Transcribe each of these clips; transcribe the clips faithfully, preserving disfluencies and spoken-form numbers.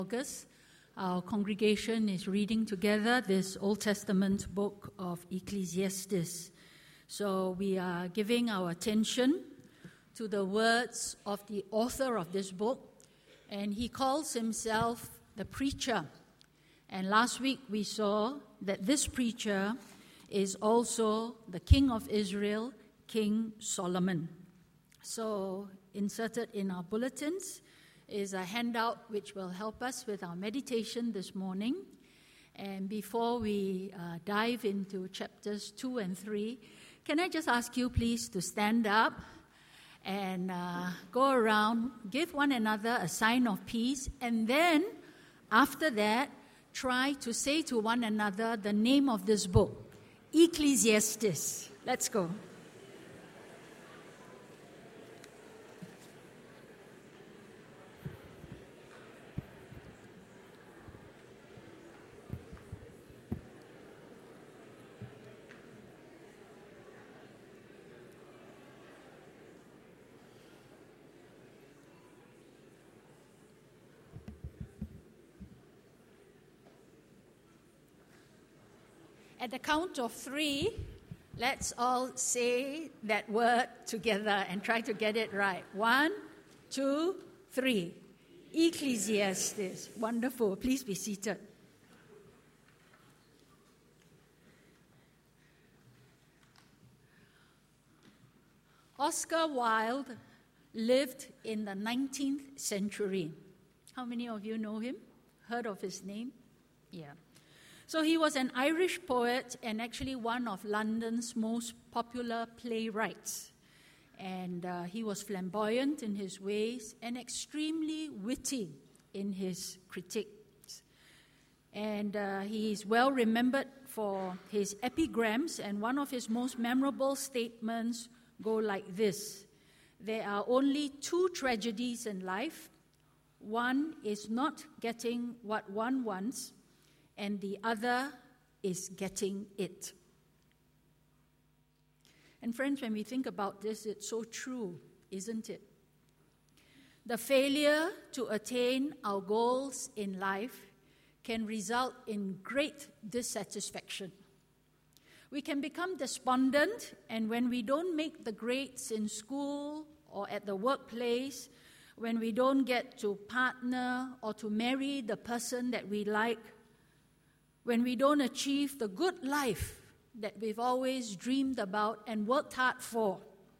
August, our congregation is reading together this Old Testament book of Ecclesiastes. So we are giving our attention to the words of the author of this book, and he calls himself the preacher. And last week we saw that this preacher is also the king of Israel, King Solomon. So inserted in our bulletins is a handout which will help us with our meditation this morning. And before we uh, dive into chapters two and three, can I just ask you please to stand up and uh, go around, give one another a sign of peace, and then after that, try to say to one another the name of this book, Ecclesiastes. Let's go. At the count of three, let's all say that word together and try to get it right. One, two, three. Ecclesiastes. Wonderful. Please be seated. Oscar Wilde lived in the nineteenth century. How many of you know him? Heard of his name? Yeah. So he was an Irish poet and actually one of London's most popular playwrights. And uh, he was flamboyant in his ways and extremely witty in his critiques. And uh, he is well remembered for his epigrams, and one of his most memorable statements go like this: there are only two tragedies in life. One is not getting what one wants, and the other is getting it. And friends, when we think about this, it's so true, isn't it? The failure to attain our goals in life can result in great dissatisfaction. We can become despondent, and when we don't make the grades in school or at the workplace, when we don't get to partner or to marry the person that we like, when we don't achieve the good life that we've always dreamed about and worked hard for,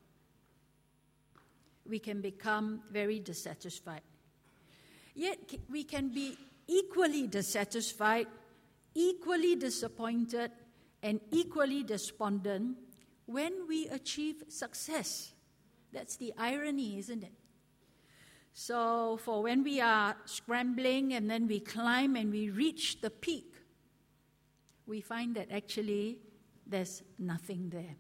we can become very dissatisfied. Yet we can be equally dissatisfied, equally disappointed, and equally despondent when we achieve success. That's the irony, isn't it? So for when we are scrambling and then we climb and we reach the peak, we find that actually there's nothing there.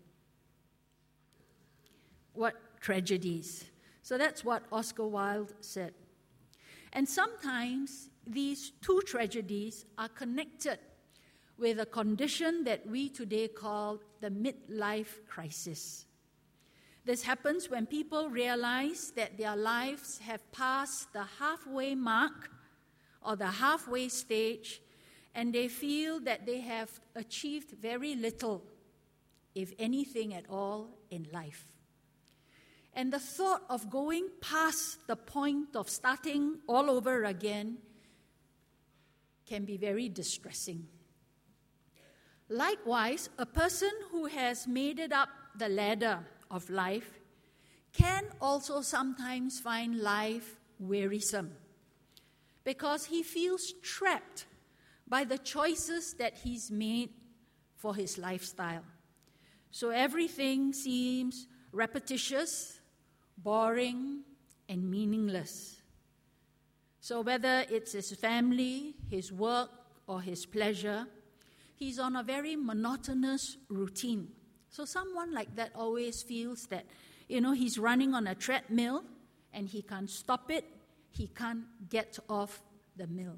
What tragedies. So that's what Oscar Wilde said. And sometimes these two tragedies are connected with a condition that we today call the midlife crisis. This happens when people realize that their lives have passed the halfway mark or the halfway stage, and they feel that they have achieved very little, if anything at all, in life. And the thought of going past the point of starting all over again can be very distressing. Likewise, a person who has made it up the ladder of life can also sometimes find life wearisome because he feels trapped by the choices that he's made for his lifestyle. So everything seems repetitious, boring, and meaningless. So whether it's his family, his work, or his pleasure, he's on a very monotonous routine. So someone like that always feels that, you know, he's running on a treadmill and he can't stop it, he can't get off the mill.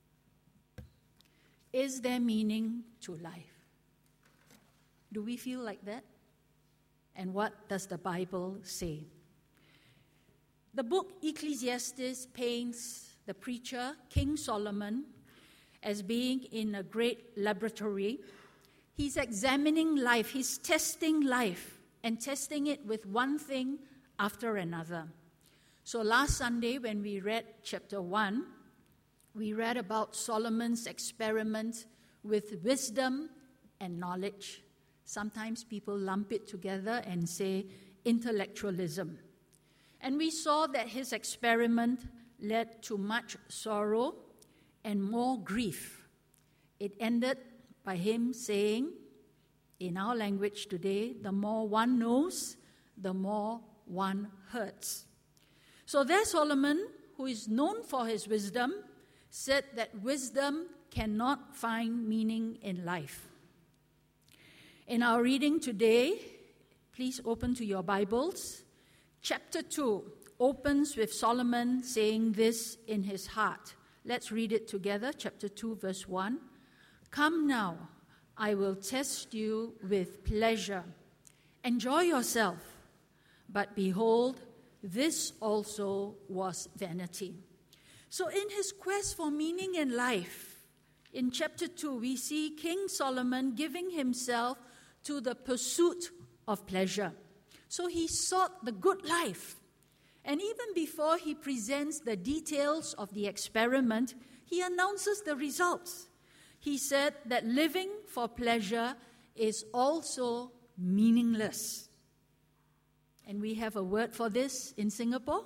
Is there meaning to life? Do we feel like that? And what does the Bible say? The book Ecclesiastes paints the preacher, King Solomon, as being in a great laboratory. He's examining life, he's testing life, and testing it with one thing after another. So last Sunday, when we read chapter one, we read about Solomon's experiment with wisdom and knowledge. Sometimes people lump it together and say intellectualism. And we saw that his experiment led to much sorrow and more grief. It ended by him saying, in our language today, the more one knows, the more one hurts. So there Solomon, who is known for his wisdom, said that wisdom cannot find meaning in life. In our reading today, please open to your Bibles. Chapter two opens with Solomon saying this in his heart. Let's read it together. Chapter two, verse one. Come now, I will test you with pleasure. Enjoy yourself. But behold, this also was vanity. So in his quest for meaning in life, in chapter two, we see King Solomon giving himself to the pursuit of pleasure. So he sought the good life. And even before he presents the details of the experiment, he announces the results. He said that living for pleasure is also meaningless. And we have a word for this in Singapore.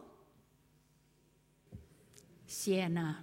Sienna.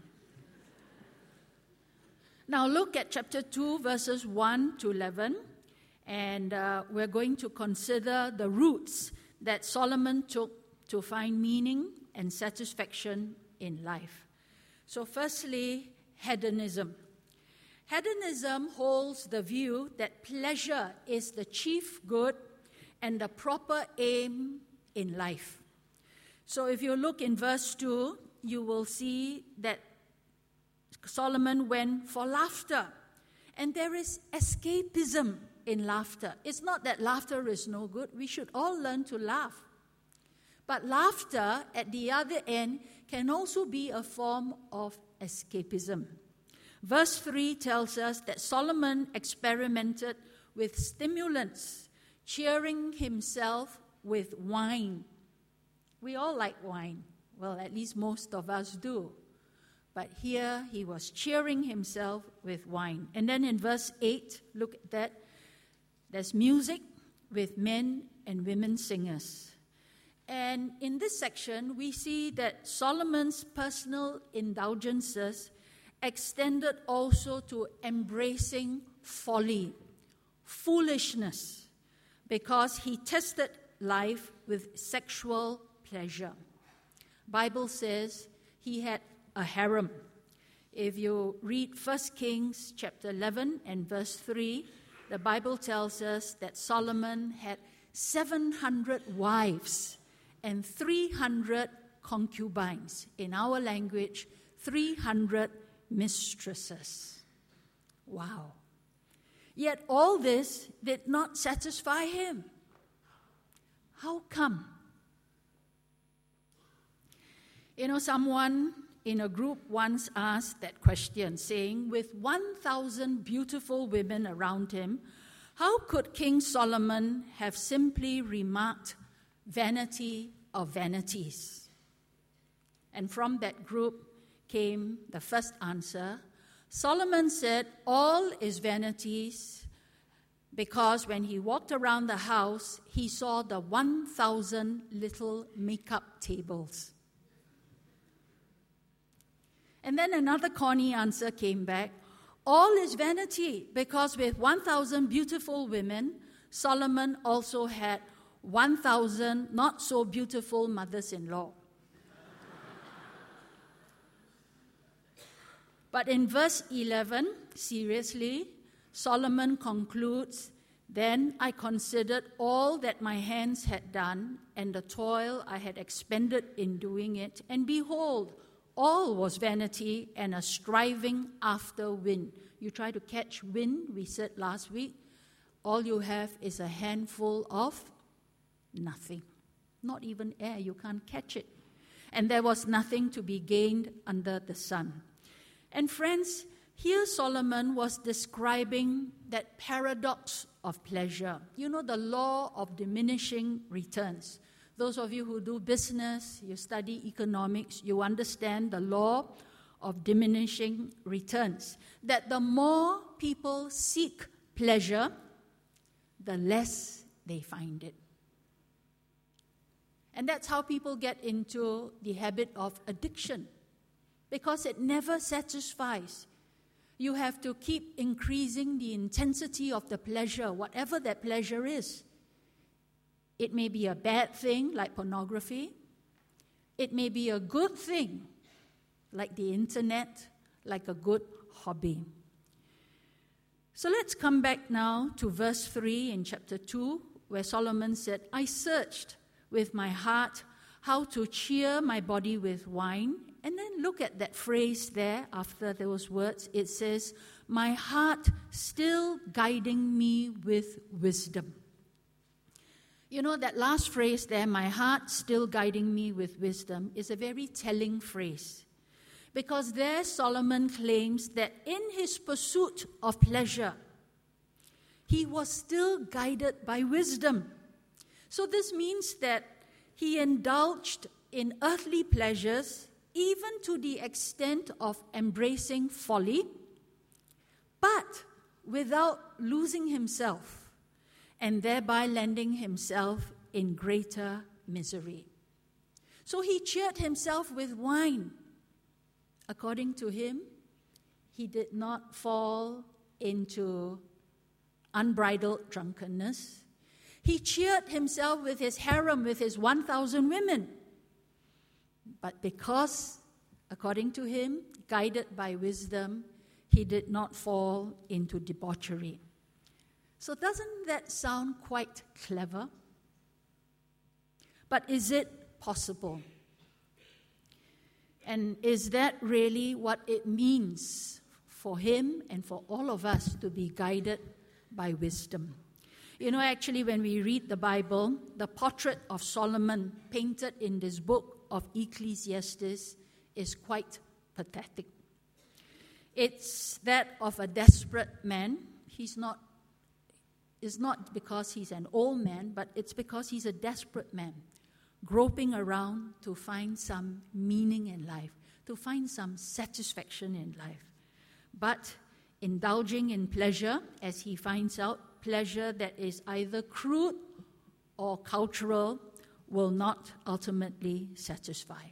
Now look at chapter two, verses one to eleven. And uh, we're going to consider the routes that Solomon took to find meaning and satisfaction in life. So firstly, hedonism. Hedonism holds the view that pleasure is the chief good and the proper aim in life. So if you look in verse two, you will see that Solomon went for laughter. And there is escapism in laughter. It's not that laughter is no good. We should all learn to laugh. But laughter, at the other end, can also be a form of escapism. Verse three tells us that Solomon experimented with stimulants, cheering himself with wine. We all like wine. Well, at least most of us do. But here he was cheering himself with wine. And then in verse eight, look at that. There's music with men and women singers. And in this section, we see that Solomon's personal indulgences extended also to embracing folly, foolishness, because he tested life with sexual pleasure. Bible says he had a harem. If you read First Kings chapter eleven and verse three, the Bible tells us that Solomon had seven hundred wives and three hundred concubines. In our language, three hundred mistresses. Wow. Yet all this did not satisfy him. How come? You know, someone in a group once asked that question, saying, with one thousand beautiful women around him, how could King Solomon have simply remarked, vanity of vanities? And from that group came the first answer. Solomon said, all is vanities, because when he walked around the house, he saw the one thousand little makeup tables. And then another corny answer came back. All is vanity, because with one thousand beautiful women, Solomon also had one thousand not so beautiful mothers-in-law. But in verse eleven, seriously, Solomon concludes, then I considered all that my hands had done and the toil I had expended in doing it, and behold, all was vanity and a striving after wind. You try to catch wind, we said last week, all you have is a handful of nothing. Not even air, you can't catch it. and there was nothing to be gained under the sun. And friends, here Solomon was describing that paradox of pleasure. You know, the law of diminishing returns. Those of you who do business, you study economics, you understand the law of diminishing returns. That the more people seek pleasure, the less they find it. And that's how people get into the habit of addiction, because it never satisfies. You have to keep increasing the intensity of the pleasure, whatever that pleasure is. It may be a bad thing, like pornography. It may be a good thing, like the internet, like a good hobby. So let's come back now to verse three in chapter two, where Solomon said, I searched with my heart how to cheer my body with wine. And then look at that phrase there after those words. It says, my heart still guiding me with wisdom. You know, that last phrase there, my heart still guiding me with wisdom, is a very telling phrase. Because there Solomon claims that in his pursuit of pleasure, he was still guided by wisdom. So this means that he indulged in earthly pleasures, even to the extent of embracing folly, but without losing himself, and thereby landing himself in greater misery. So he cheered himself with wine. According to him, he did not fall into unbridled drunkenness. He cheered himself with his harem, with his one thousand women. But because, according to him, guided by wisdom, he did not fall into debauchery. So doesn't that sound quite clever? But is it possible? And is that really what it means for him and for all of us to be guided by wisdom? You know, actually, when we read the Bible, the portrait of Solomon painted in this book of Ecclesiastes is quite pathetic. It's that of a desperate man. He's not It's not because he's an old man, but it's because he's a desperate man, groping around to find some meaning in life, to find some satisfaction in life. But indulging in pleasure, as he finds out, pleasure that is either crude or cultural, will not ultimately satisfy.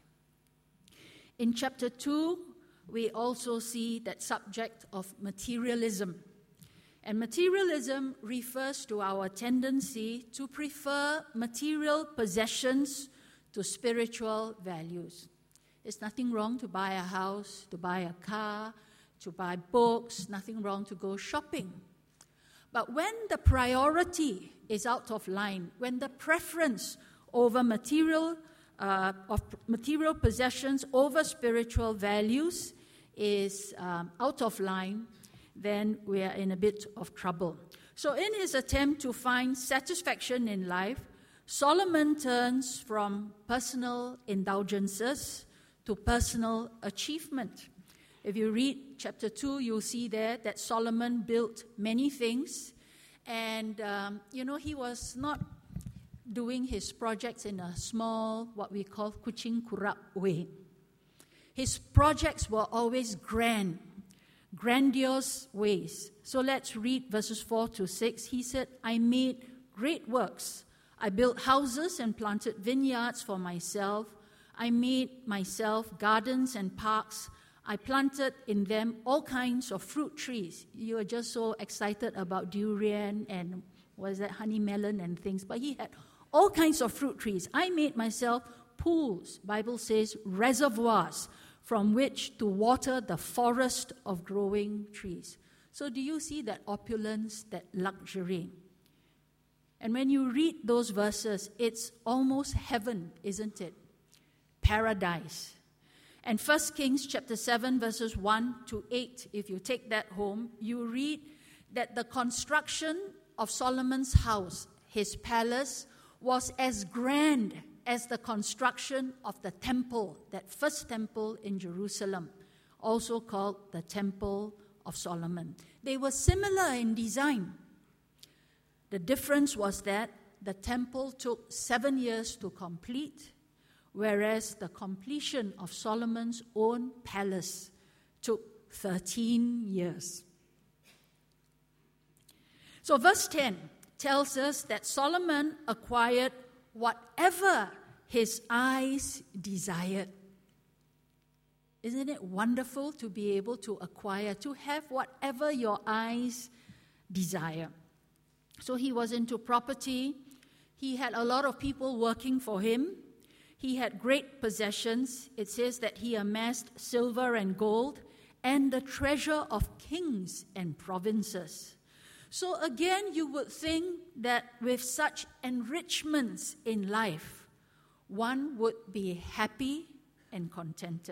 In chapter two, we also see that subject of materialism. And materialism refers to our tendency to prefer material possessions to spiritual values. There's nothing wrong to buy a house, to buy a car, to buy books, nothing wrong to go shopping. But when the priority is out of line, when the preference over material uh, of material possessions over spiritual values is um, out of line, then we are in a bit of trouble. So in his attempt to find satisfaction in life, Solomon turns from personal indulgences to personal achievement. If you read chapter two, you'll see there that Solomon built many things. And, um, you know, he was not doing his projects in a small, what we call kucing kurap way. His projects were always grand, grandiose ways. So let's read verses four to six. He said, I made great works. I built houses and planted vineyards for myself. I made myself gardens and parks. I planted in them all kinds of fruit trees. You are just so excited about durian and what is that, honey melon and things. But he had all kinds of fruit trees. I made myself pools, Bible says reservoirs, from which to water the forest of growing trees. So do you see that opulence, that luxury? And when you read those verses, it's almost heaven, isn't it? Paradise. And First Kings chapter seven, verses one to eight, if you take that home, you read that the construction of Solomon's house, his palace, was as grand as the construction of the temple, that first temple in Jerusalem, also called the Temple of Solomon. They were similar in design. The difference was that the temple took seven years to complete, whereas the completion of Solomon's own palace took thirteen years. So verse ten tells us that Solomon acquired whatever his eyes desired. Isn't it wonderful to be able to acquire, to have whatever your eyes desire? So he was into property. He had a lot of people working for him. He had great possessions. It says that he amassed silver and gold and the treasure of kings and provinces. So again, you would think that with such enrichments in life, one would be happy and contented.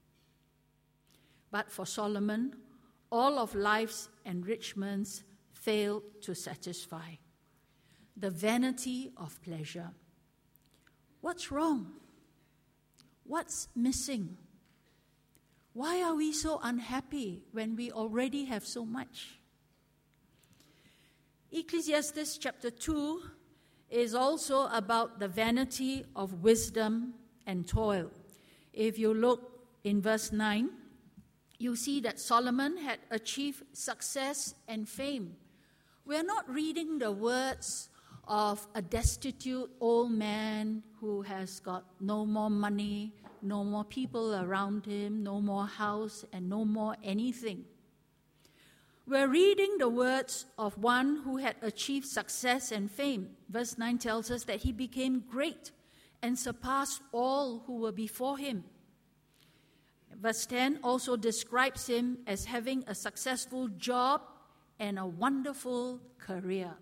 But for Solomon, all of life's enrichments failed to satisfy. The vanity of pleasure. What's wrong? What's missing? Why are we so unhappy when we already have so much? Ecclesiastes chapter two is also about the vanity of wisdom and toil. If you look in verse nine, you see that Solomon had achieved success and fame. We're not reading the words of a destitute old man who has got no more money, no more people around him, no more house, and no more anything. We're reading the words of one who had achieved success and fame. Verse nine tells us that he became great and surpassed all who were before him. Verse ten also describes him as having a successful job and a wonderful career.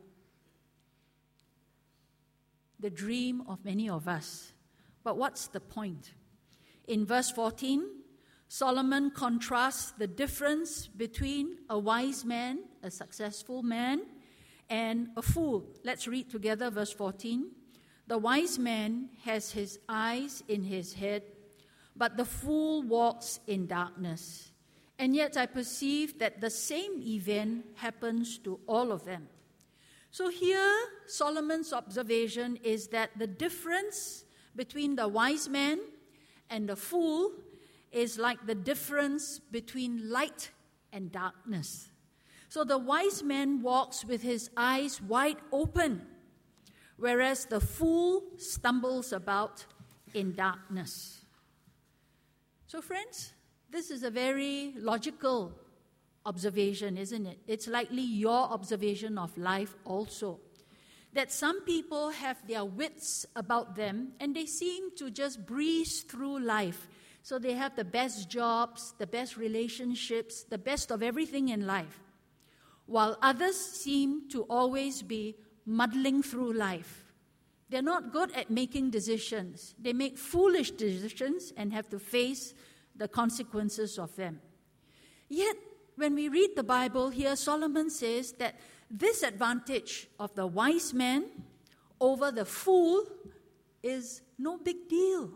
The dream of many of us. But what's the point? In verse fourteen, Solomon contrasts the difference between a wise man, a successful man, and a fool. Let's read together verse fourteen. The wise man has his eyes in his head, but the fool walks in darkness. And yet I perceive that the same event happens to all of them. So here, Solomon's observation is that the difference between the wise man and the fool is like the difference between light and darkness. So the wise man walks with his eyes wide open, whereas the fool stumbles about in darkness. So friends, this is a very logical observation, isn't it? It's likely your observation of life also. That some people have their wits about them and they seem to just breeze through life. So they have the best jobs, the best relationships, the best of everything in life. While others seem to always be muddling through life. They're not good at making decisions. They make foolish decisions and have to face the consequences of them. Yet, when we read the Bible here, Solomon says that this advantage of the wise man over the fool is no big deal.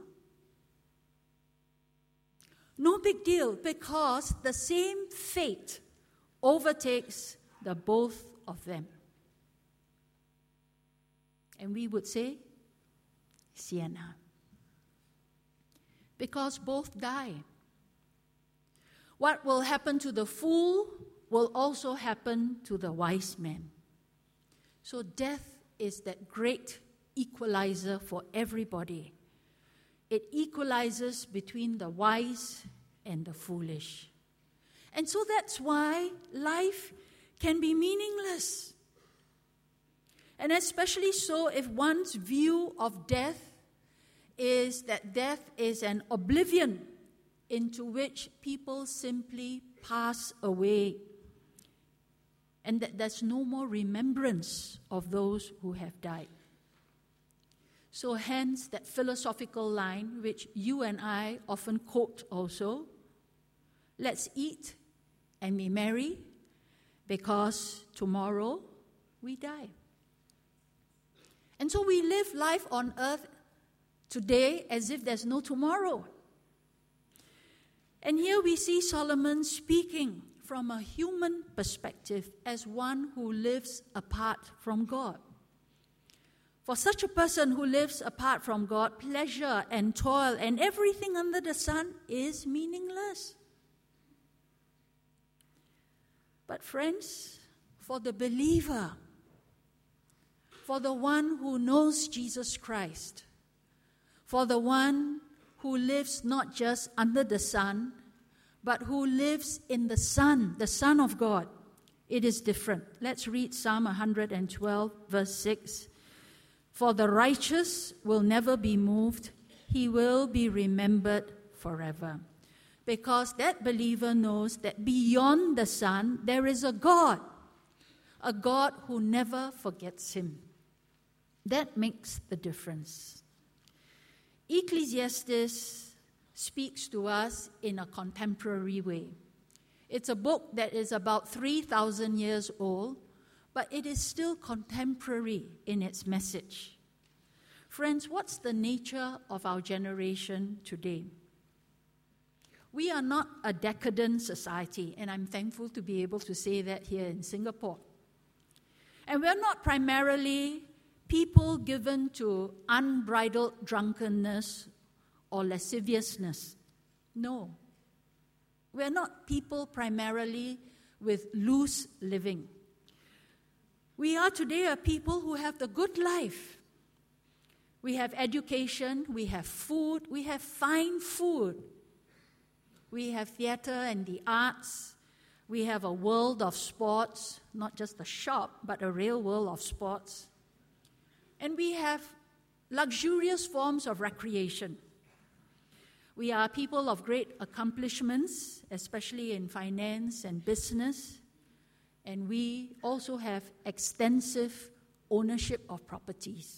No big deal, because the same fate overtakes the both of them. And we would say, Sienna. Because both die. What will happen to the fool will also happen to the wise man. So death is that great equalizer for everybody. It equalizes between the wise and the foolish. And so that's why life can be meaningless. And especially so if one's view of death is that death is an oblivion into which people simply pass away, and that there's no more remembrance of those who have died. So hence that philosophical line which you and I often quote also, let's eat and be merry because tomorrow we die. And so we live life on earth today as if there's no tomorrow. And here we see Solomon speaking from a human perspective as one who lives apart from God. For such a person who lives apart from God, pleasure and toil and everything under the sun is meaningless. But friends, for the believer, for the one who knows Jesus Christ, for the one who lives not just under the sun, but who lives in the Son, the Son of God, it is different. Let's read Psalm one hundred twelve, verse six. For the righteous will never be moved, he will be remembered forever. Because that believer knows that beyond the sun, there is a God, a God who never forgets him. That makes the difference. Ecclesiastes speaks to us in a contemporary way. It's a book that is about three thousand years old, but it is still contemporary in its message. Friends, what's the nature of our generation today? We are not a decadent society, and I'm thankful to be able to say that here in Singapore. And we're not primarily people given to unbridled drunkenness or lasciviousness. No. We're not people primarily with loose living. We are today a people who have the good life. We have education, we have food, we have fine food. We have theater and the arts. We have a world of sports, not just a shop, but a real world of sports. And we have luxurious forms of recreation. We are people of great accomplishments, especially in finance and business. And we also have extensive ownership of properties.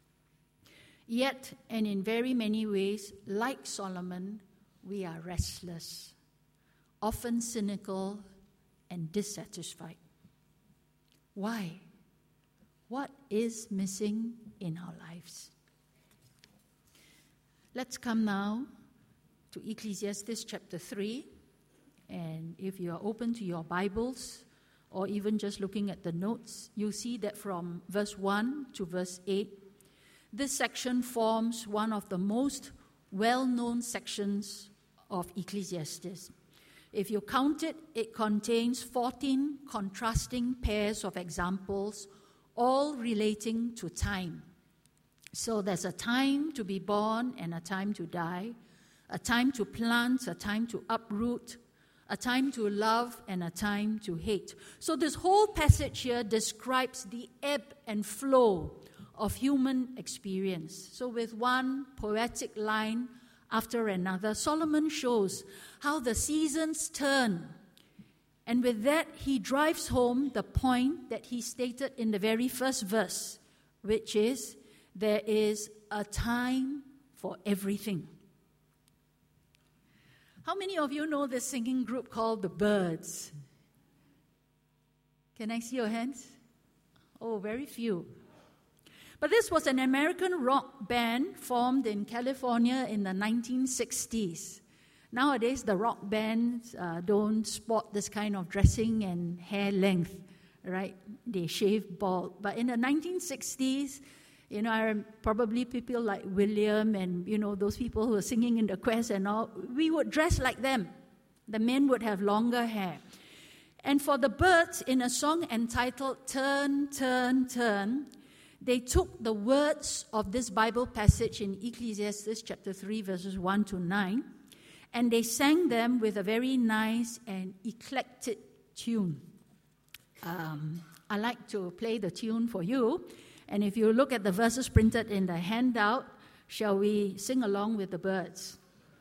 Yet, and in very many ways, like Solomon, we are restless, often cynical and dissatisfied. Why? What is missing in our lives? Let's come now to Ecclesiastes chapter three. And if you are open to your Bibles, or even just looking at the notes, you'll see that from verse one to verse eight, this section forms one of the most well-known sections of Ecclesiastes. If you count it, it contains fourteen contrasting pairs of examples, all relating to time. So there's a time to be born and a time to die, a time to plant, a time to uproot, a time to love and a time to hate. So this whole passage here describes the ebb and flow of human experience. So with one poetic line after another, Solomon shows how the seasons turn. And with that, he drives home the point that he stated in the very first verse, which is, there is a time for everything. How many of you know this singing group called the Byrds? Can I see your hands? Oh, very few. But this was an American rock band formed in California in the nineteen sixties. Nowadays, the rock bands uh, don't sport this kind of dressing and hair length, right? They shave bald. But in the nineteen sixties, you know, I probably people like William and, you know, those people who were singing in the Quest and all, we would dress like them. The men would have longer hair. And for the Byrds, in a song entitled Turn, Turn, Turn, they took the words of this Bible passage in Ecclesiastes chapter three, verses one to nine, and they sang them with a very nice and eclectic tune. Um, I like to play the tune for you, and if you look at the verses printed in the handout, shall we sing along with the Byrds?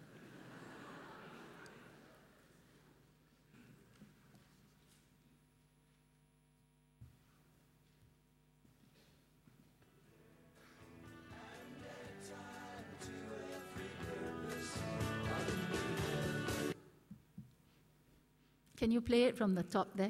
Can you play it from the top there?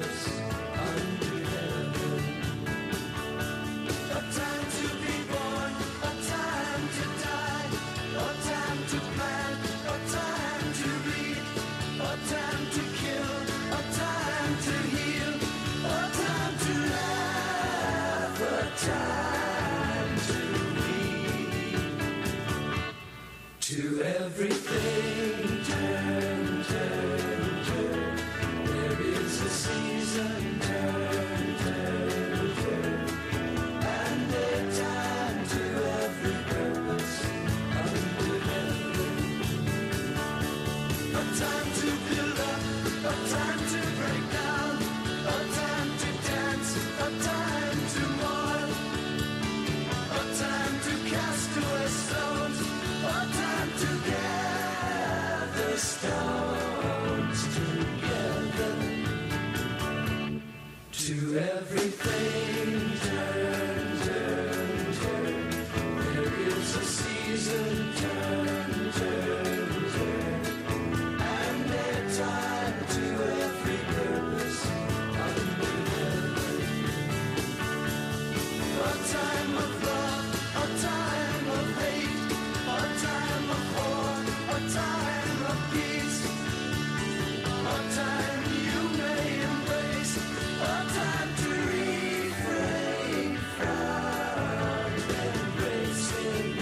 To everything, turn, turn, turn. There is a season, turn, turn, turn. And a time to every purpose under heaven. A time to build up, a time to break down, a time to dance, a time to mourn, a time to cast away stones, a time to gather stones together. To everything, turn, turn, turn. There is a season, turn, turn, turn. And a time to every purpose under heaven. A time of love, a time of hate, a time of war, a time of peace, a time you may embrace, a time to refrain from embracing.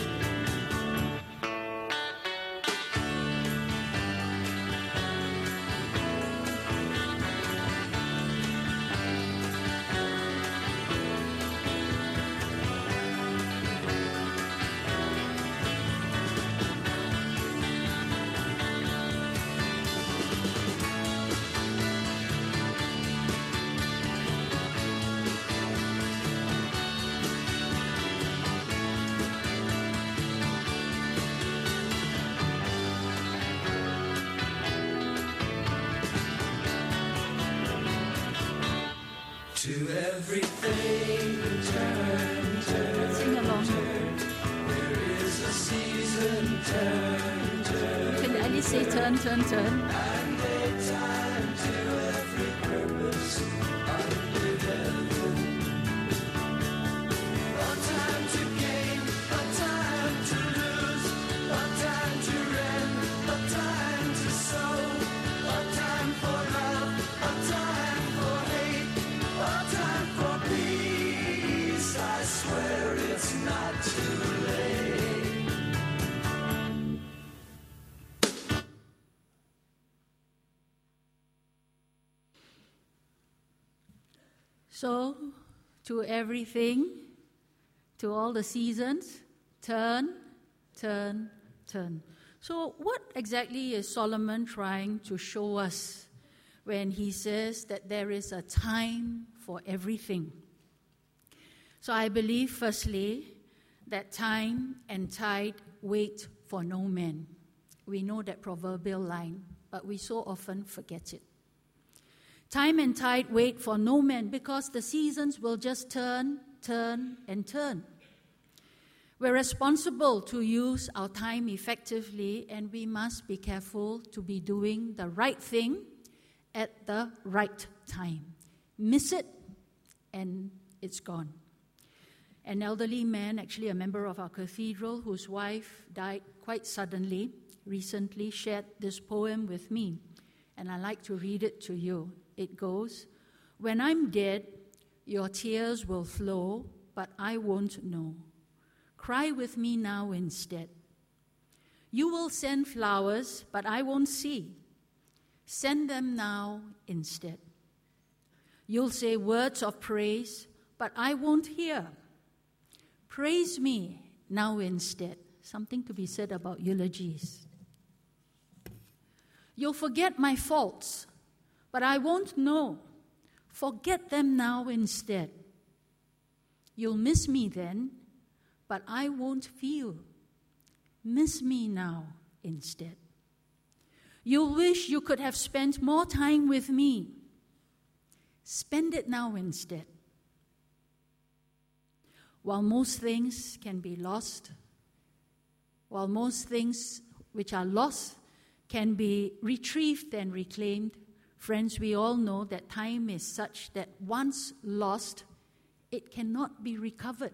To everything, turn, turn, Sing along. turn. There is a season, turn, turn. You can at least say turn, turn, turn. And a time to every purpose under heaven. A time to gain, a time to lose, a time to rend, a time to sow, a time for love, a time for hate, a time for peace. I swear it's not too late. So, to everything, to all the seasons, turn, turn, turn. So, what exactly is Solomon trying to show us when he says that there is a time for everything? So, I believe, firstly, that time and tide wait for no man. We know that proverbial line, but we so often forget it. Time and tide wait for no man because the seasons will just turn, turn, and turn. We're responsible to use our time effectively, and we must be careful to be doing the right thing at the right time. Miss it, and it's gone. An elderly man, actually a member of our cathedral, whose wife died quite suddenly, recently shared this poem with me, and I'd like to read it to you. It goes, "When I'm dead, your tears will flow, but I won't know. Cry with me now instead. You will send flowers, but I won't see. Send them now instead. You'll say words of praise, but I won't hear. Praise me now instead." Something to be said about eulogies. "You'll forget my faults, but I won't know. Forget them now instead. You'll miss me then, but I won't feel. Miss me now instead. You'll wish you could have spent more time with me. Spend it now instead. While most things can be lost, while most things which are lost can be retrieved and reclaimed, Friends, we all know that time is such that once lost, it cannot be recovered.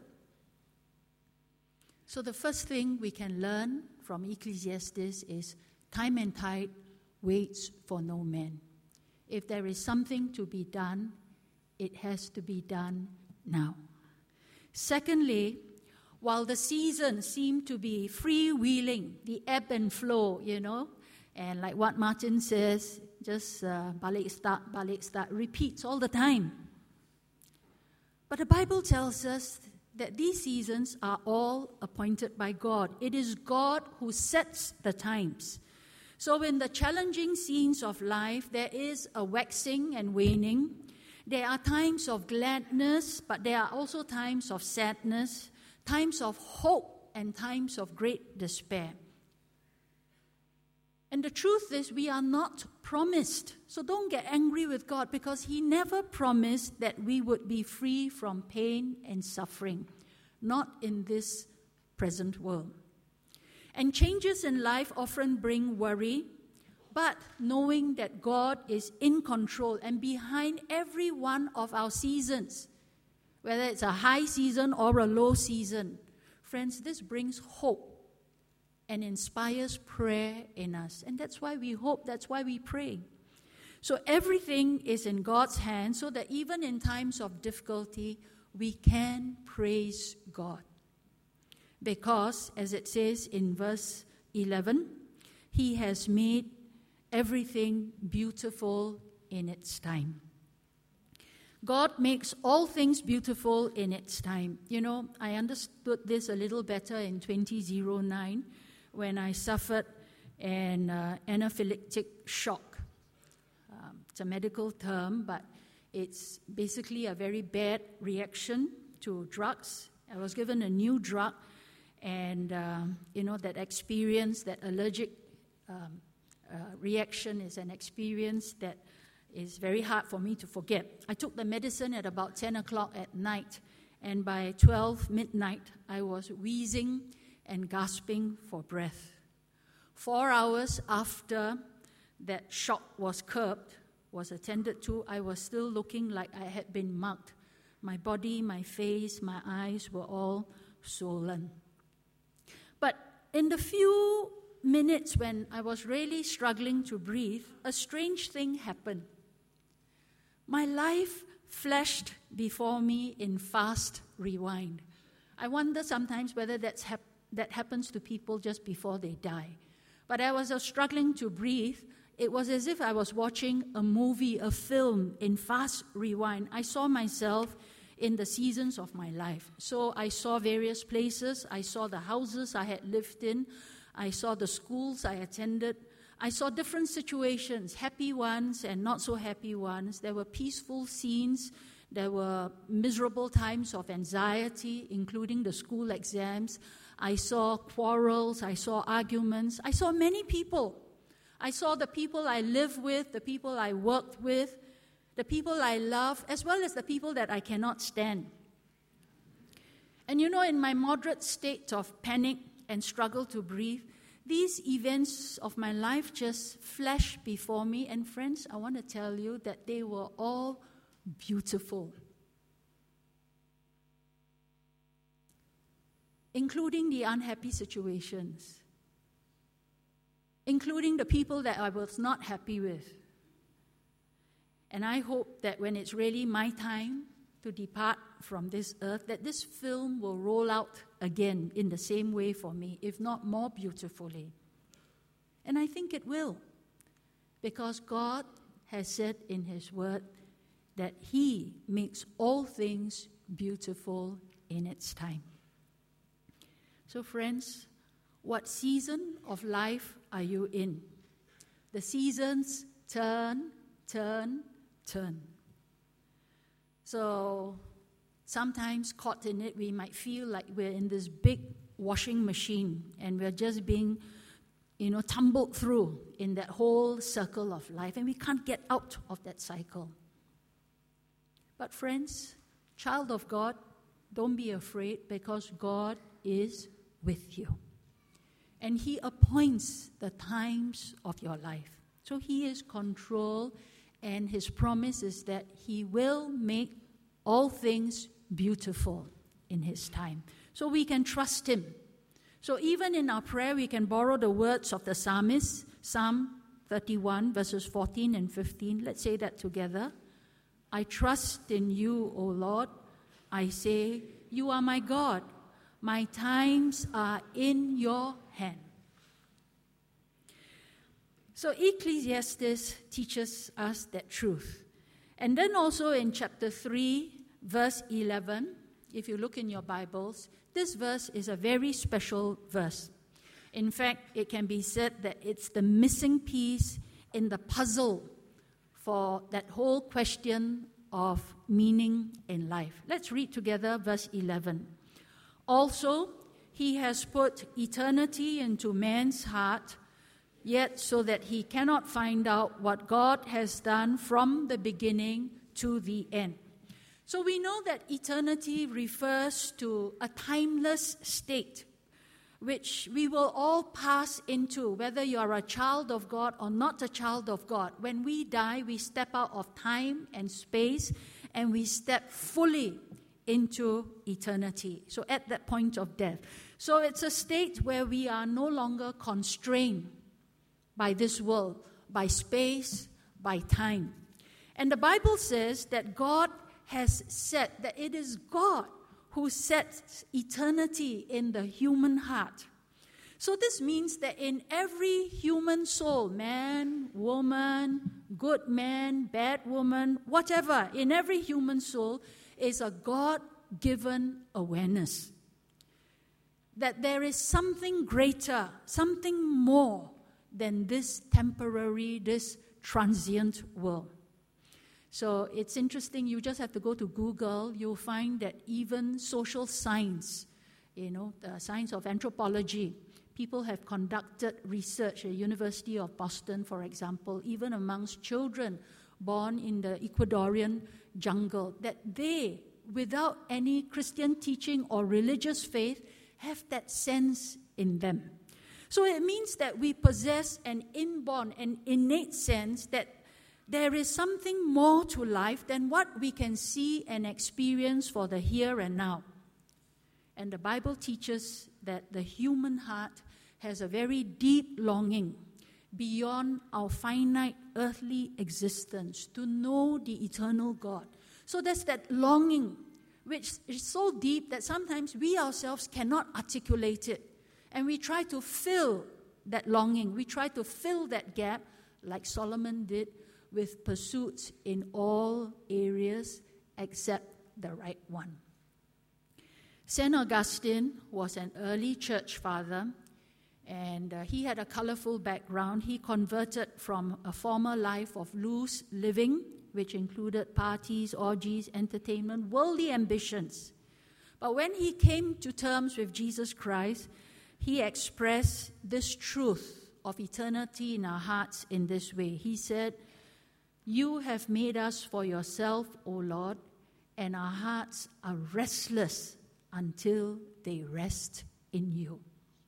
So the first thing we can learn from Ecclesiastes is time and tide waits for no man. If there is something to be done, it has to be done now. Secondly, while the seasons seem to be freewheeling, the ebb and flow, you know, and like what Martin says, just uh, balik start, balik start, repeats all the time. But the Bible tells us that these seasons are all appointed by God. It is God who sets the times. So in the challenging scenes of life, there is a waxing and waning. There are times of gladness, but there are also times of sadness, times of hope, and times of great despair. And the truth is, we are not promised. So don't get angry with God, because He never promised that we would be free from pain and suffering, not in this present world. And changes in life often bring worry, but knowing that God is in control and behind every one of our seasons, whether it's a high season or a low season, friends, this brings hope and inspires prayer in us. And that's why we hope, that's why we pray. So everything is in God's hands, so that even in times of difficulty, we can praise God. Because, as it says in verse eleven, He has made everything beautiful in its time. God makes all things beautiful in its time. You know, I understood this a little better in twenty oh nine when I suffered an uh, anaphylactic shock. Um, it's a medical term, but it's basically a very bad reaction to drugs. I was given a new drug, and, um, you know, that experience, that allergic um, uh, reaction is an experience that is very hard for me to forget. I took the medicine at about ten o'clock at night, and by twelve midnight, I was wheezing and gasping for breath. Four hours after that shock was curbed, was attended to, I was still looking like I had been mugged. My body, my face, my eyes were all swollen. But in the few minutes when I was really struggling to breathe, a strange thing happened. My life flashed before me in fast rewind. I wonder sometimes whether that's hap- that happens to people just before they die. But I was uh, struggling to breathe. It was as if I was watching a movie, a film in fast rewind. I saw myself in the seasons of my life. So I saw various places. I saw the houses I had lived in. I saw the schools I attended. I saw different situations, happy ones and not so happy ones. There were peaceful scenes. There were miserable times of anxiety, including the school exams. I saw quarrels. I saw arguments. I saw many people. I saw the people I live with, the people I worked with, the people I love, as well as the people that I cannot stand. And you know, in my moderate state of panic and struggle to breathe, these events of my life just flashed before me. And friends, I want to tell you that they were all beautiful, including the unhappy situations, including the people that I was not happy with. And I hope that when it's really my time to depart from this earth, that this film will roll out again in the same way for me, if not more beautifully. And I think it will, because God has said in His Word that He makes all things beautiful in its time. So friends, what season of life are you in? The seasons turn, turn, turn. So sometimes caught in it, we might feel like we're in this big washing machine and we're just being, you know, tumbled through in that whole circle of life, and we can't get out of that cycle. But friends, child of God, don't be afraid, because God is with you. And He appoints the times of your life. So He is control And his promise is that he will make all things beautiful in his time. So we can trust him. So even in our prayer, we can borrow the words of the psalmist, Psalm thirty-one, verses fourteen and fifteen. Let's say that together. I trust in you, O Lord. I say, you are my God. My times are in your hand. So Ecclesiastes teaches us that truth. And then also in chapter three, verse eleven, if you look in your Bibles, this verse is a very special verse. In fact, it can be said that it's the missing piece in the puzzle for that whole question of meaning in life. Let's read together verse eleven. Also, he has put eternity into man's heart, yet so that he cannot find out what God has done from the beginning to the end. So we know that eternity refers to a timeless state, which we will all pass into, whether you are a child of God or not a child of God. When we die, we step out of time and space, and we step fully into eternity. So at that point of death. So it's a state where we are no longer constrained by this world, by space, by time. And the Bible says that God has said that it is God who sets eternity in the human heart. So this means that in every human soul, man, woman, good man, bad woman, whatever, in every human soul is a God-given awareness that there is something greater, something more than this temporary, this transient world. So it's interesting, you just have to go to Google, you'll find that even social science, you know, the science of anthropology, people have conducted research at the University of Boston, for example, even amongst children born in the Ecuadorian jungle, that they, without any Christian teaching or religious faith, have that sense in them. So it means that we possess an inborn, an innate sense that there is something more to life than what we can see and experience for the here and now. And the Bible teaches that the human heart has a very deep longing beyond our finite earthly existence to know the eternal God. So there's that longing which is so deep that sometimes we ourselves cannot articulate it. And we try to fill that longing. We try to fill that gap like Solomon did with pursuits in all areas except the right one. Saint Augustine was an early church father, and uh, he had a colorful background. He converted from a former life of loose living, which included parties, orgies, entertainment, worldly ambitions. But when he came to terms with Jesus Christ, he expressed this truth of eternity in our hearts in this way. He said, you have made us for yourself, O Lord, and our hearts are restless until they rest in you.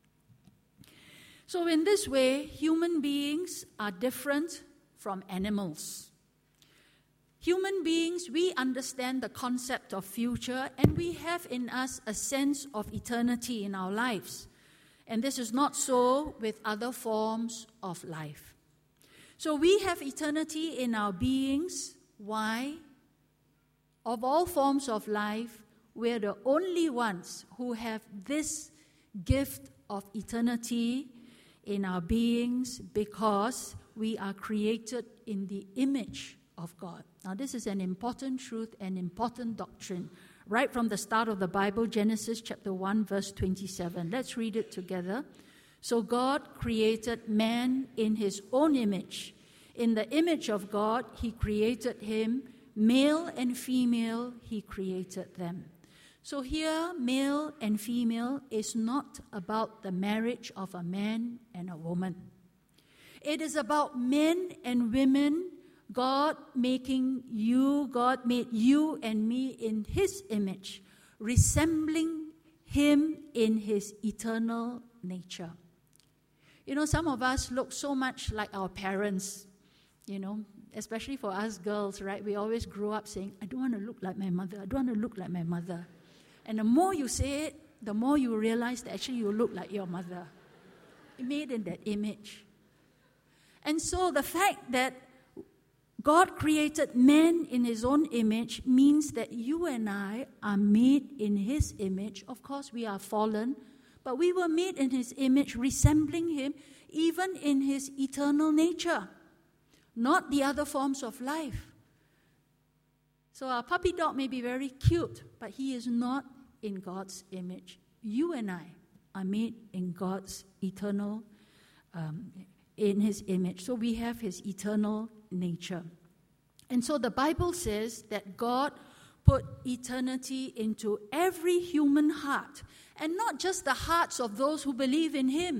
So in this way, human beings are different from animals. Human beings, we understand the concept of future, and we have in us a sense of eternity in our lives. And this is not so with other forms of life. So we have eternity in our beings. Why? Of all forms of life, we're the only ones who have this gift of eternity in our beings because we are created in the image of God. Now, this is an important truth, an important doctrine. Right from the start of the Bible, Genesis chapter one, verse twenty-seven. Let's read it together. So God created man in his own image. In the image of God, he created him. Male and female, he created them. So here, male and female is not about the marriage of a man and a woman. It is about men and women, God making you, God made you and me in his image, resembling him in his eternal nature. You know, some of us look so much like our parents. You know, especially for us girls, right? We always grow up saying, I don't want to look like my mother. I don't want to look like my mother. And the more you say it, the more you realize that actually you look like your mother. Made in that image. And so the fact that God created man in his own image means that you and I are made in his image. Of course, we are fallen, but we were made in his image, resembling him, even in his eternal nature, not the other forms of life. So our puppy dog may be very cute, but he is not in God's image. You and I are made in God's eternal, um, in his image. So we have his eternal nature. And so the Bible says that God put eternity into every human heart, and not just the hearts of those who believe in him.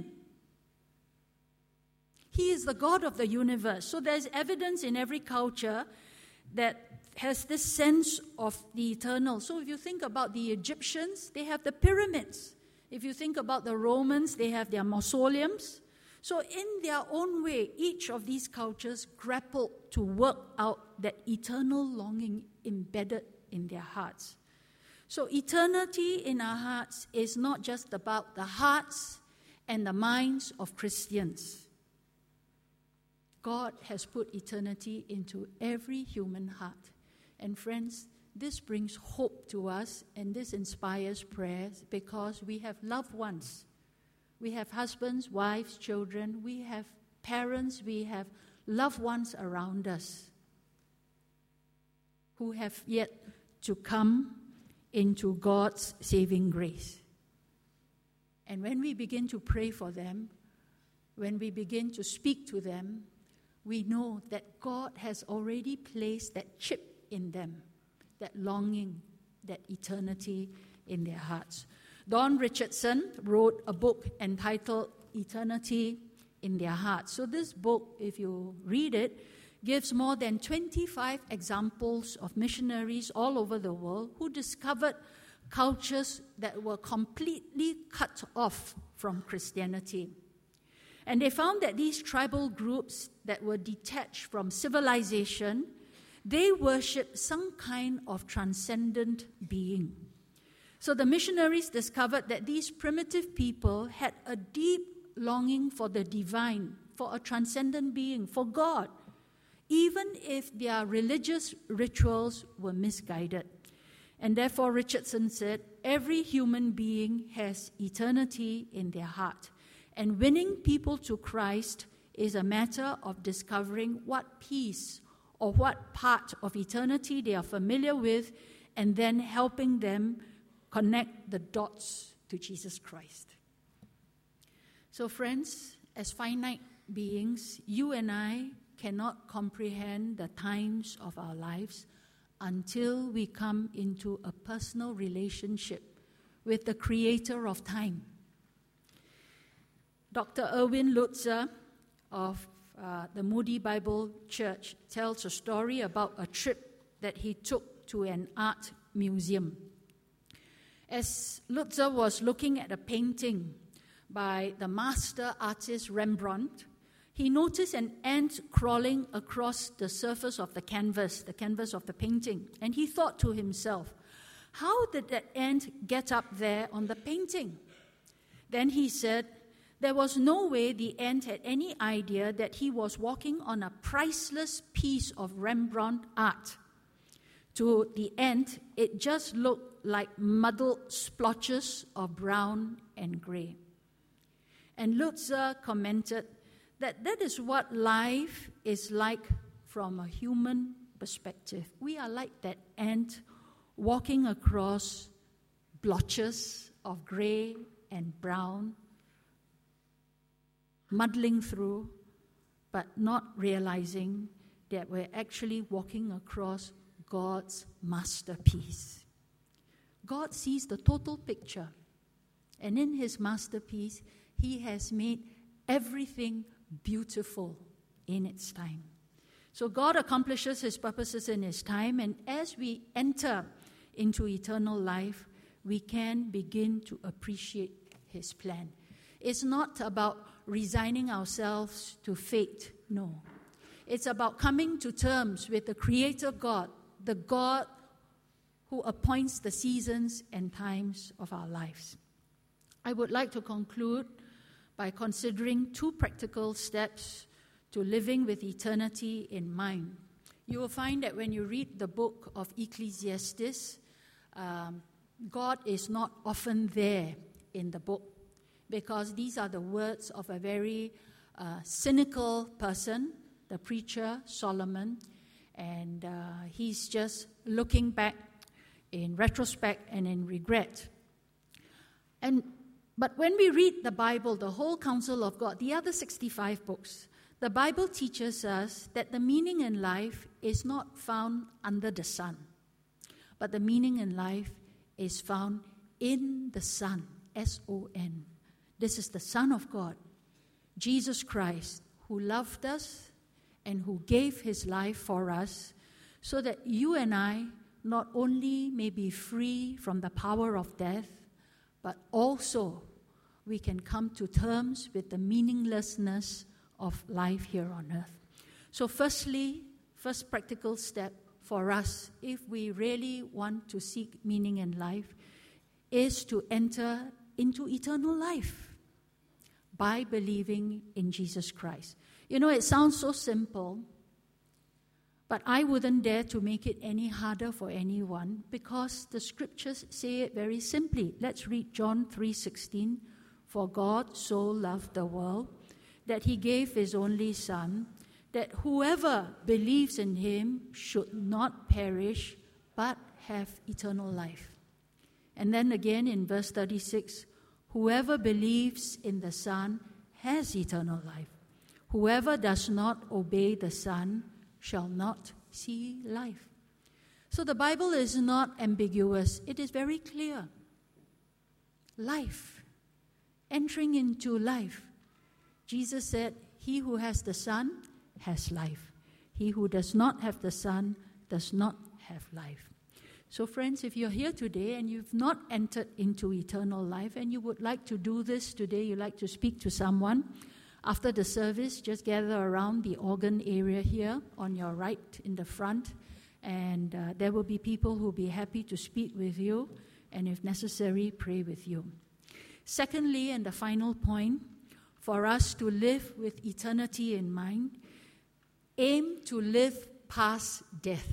He is the God of the universe. So there's evidence in every culture that has this sense of the eternal. So if you think about the Egyptians, they have the pyramids. If you think about the Romans, they have their mausoleums. So in their own way, each of these cultures grappled to work out that eternal longing embedded in their hearts. So eternity in our hearts is not just about the hearts and the minds of Christians. God has put eternity into every human heart. And friends, this brings hope to us, and this inspires prayers because we have loved ones. We have husbands, wives, children. We have parents. We have loved ones around us who have yet to come into God's saving grace. And when we begin to pray for them, when we begin to speak to them, we know that God has already placed that chip in them, that longing, that eternity in their hearts. Don Richardson wrote a book entitled Eternity in Their Hearts. So this book, if you read it, gives more than twenty-five examples of missionaries all over the world who discovered cultures that were completely cut off from Christianity. And they found that these tribal groups that were detached from civilization, they worshiped some kind of transcendent being. So the missionaries discovered that these primitive people had a deep longing for the divine, for a transcendent being, for God, even if their religious rituals were misguided. And therefore, Richardson said, every human being has eternity in their heart. And winning people to Christ is a matter of discovering what piece or what part of eternity they are familiar with, and then helping them connect the dots to Jesus Christ. So friends, as finite beings, you and I cannot comprehend the times of our lives until we come into a personal relationship with the Creator of time. Doctor Erwin Lutzer of uh, the Moody Bible Church tells a story about a trip that he took to an art museum. As Lutzer was looking at a painting by the master artist Rembrandt, he noticed an ant crawling across the surface of the canvas, the canvas of the painting, and he thought to himself, how did that ant get up there on the painting? Then he said, there was no way the ant had any idea that he was walking on a priceless piece of Rembrandt art. To the ant, it just looked like muddled splotches of brown and gray. And Lutzer commented that that is what life is like from a human perspective. We are like that ant walking across blotches of gray and brown, muddling through, but not realizing that we're actually walking across God's masterpiece. God sees the total picture, and in his masterpiece, he has made everything beautiful in its time. So God accomplishes his purposes in his time, and as we enter into eternal life, we can begin to appreciate his plan. It's not about resigning ourselves to fate, no. It's about coming to terms with the Creator God, the God who appoints the seasons and times of our lives. I would like to conclude by considering two practical steps to living with eternity in mind. You will find that when you read the book of Ecclesiastes, um, God is not often there in the book because these are the words of a very uh, cynical person, the preacher Solomon, and uh, he's just looking back in retrospect and in regret. And but when we read the Bible, the whole counsel of God, the other sixty-five books, the Bible teaches us that the meaning in life is not found under the sun, but the meaning in life is found in the Son, S O N. This is the Son of God, Jesus Christ, who loved us and who gave his life for us so that you and I not only may be free from the power of death, but also we can come to terms with the meaninglessness of life here on earth. So firstly, first practical step for us, if we really want to seek meaning in life, is to enter into eternal life by believing in Jesus Christ. You know, it sounds so simple, but I wouldn't dare to make it any harder for anyone because the scriptures say it very simply. Let's read John three sixteen. For God so loved the world that he gave his only Son, that whoever believes in him should not perish but have eternal life. And then again in verse thirty-six, whoever believes in the Son has eternal life. Whoever does not obey the Son shall not see life. So the Bible is not ambiguous. It is very clear. Life. Entering into life. Jesus said, he who has the Son has life. He who does not have the Son does not have life. So friends, if you're here today and you've not entered into eternal life and you would like to do this today, you'd like to speak to someone, after the service, just gather around the organ area here on your right in the front, and uh, there will be people who will be happy to speak with you and if necessary, pray with you. Secondly, and the final point, for us to live with eternity in mind, aim to live past death.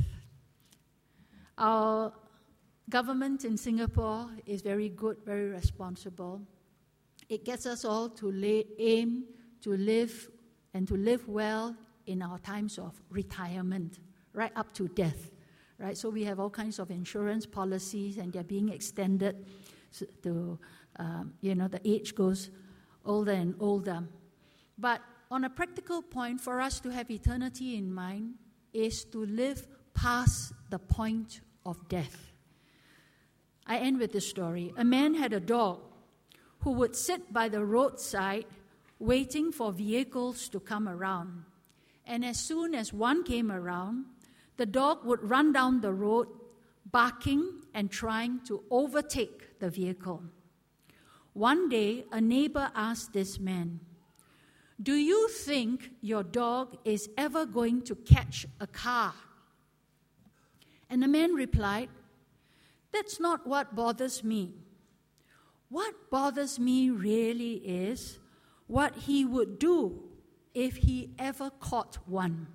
Our government in Singapore is very good, very responsible. It gets us all to lay, aim to live and to live well in our times of retirement, right up to death, right? So we have all kinds of insurance policies, and they're being extended to, um, you know, the age goes older and older. But on a practical point, for us to have eternity in mind is to live past the point of death. I end with this story. A man had a dog who would sit by the roadside waiting for vehicles to come around. And as soon as one came around, the dog would run down the road, barking and trying to overtake the vehicle. One day, a neighbor asked this man, "Do you think your dog is ever going to catch a car?" And the man replied, "That's not what bothers me. What bothers me really is what he would do if he ever caught one."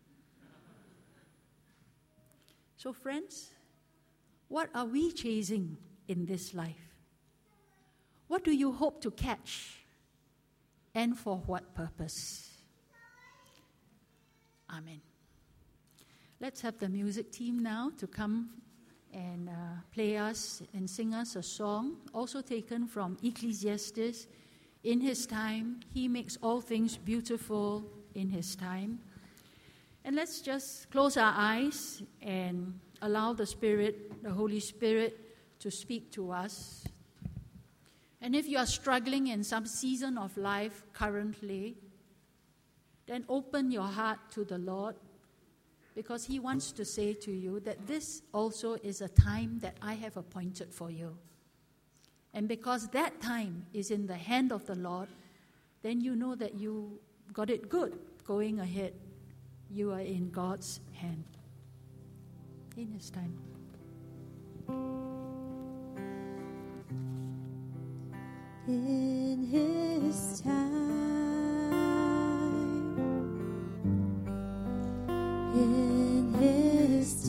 So friends, what are we chasing in this life? What do you hope to catch? And for what purpose? Amen. Let's have the music team now to come and uh, play us and sing us a song, also taken from Ecclesiastes. In his time, he makes all things beautiful in his time. And let's just close our eyes and allow the Spirit, the Holy Spirit, to speak to us. And if you are struggling in some season of life currently, then open your heart to the Lord, because he wants to say to you that this also is a time that I have appointed for you. And because that time is in the hand of the Lord, then you know that you got it good going ahead. you are in God's hand. In His time. In His time, in His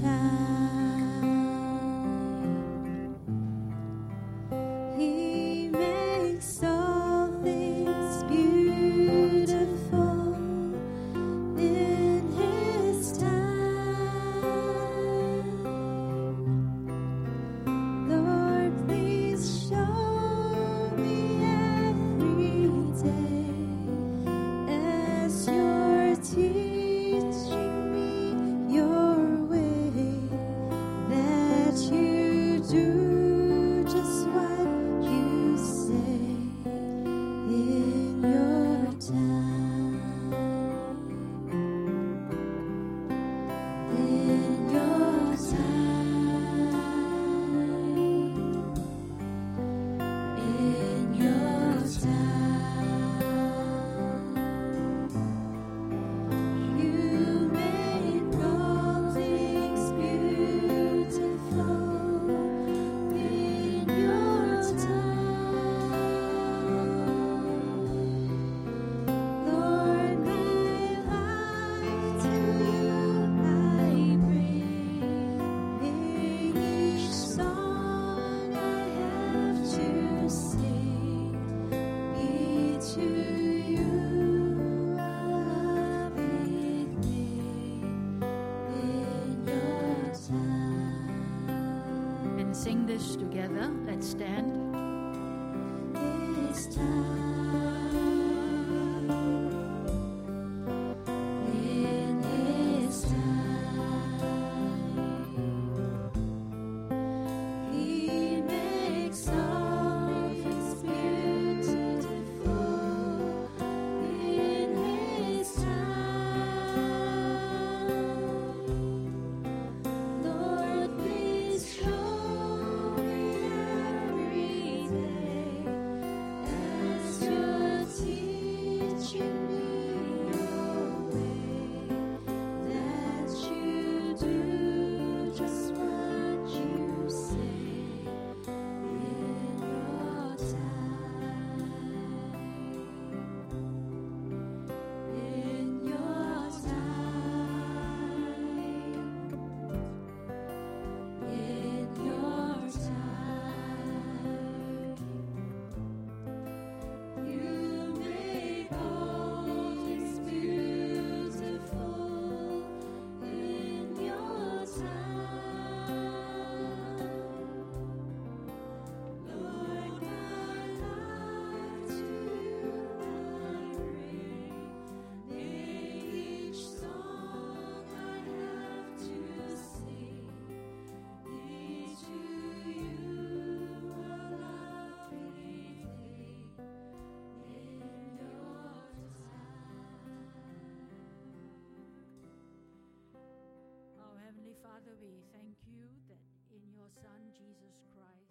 time, He makes all things beautiful. In His time, Lord, please show me every day as you're teaching me your way, that you do just what you say in your time, in your time, in your time. You make all things beautiful in your time. Lord, my life to you I bring. May each song I have to sing be to you a loving thing in your time. And sing this together. Let's stand. This time, in His time, He makes all things beautiful. In His time, Lord, please show me every day as you're teaching me your way, that you do just what you say in your time, in your time, in your time. You make all things beautiful in your time. Lord, my life to you I bring. May each song I have to sing be to you a loving thing in your time. Our Heavenly Father, we thank you that in your Son, Jesus Christ,